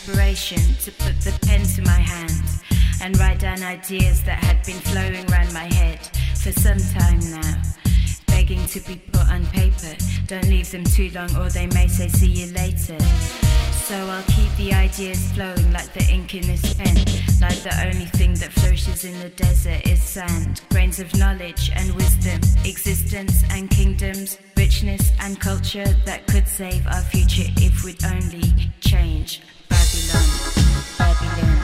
inspiration to put the pen to my hand and write down ideas that had been flowing round my head for some time now, begging to be put on paper. Don't leave them too long or they may say see you later. So I'll keep the ideas flowing like the ink in this pen, like the only thing that flourishes in the desert is sand, grains of knowledge and wisdom, existence and kingdoms, richness and culture that could save our future if we'd only change. Babylon, Babylon.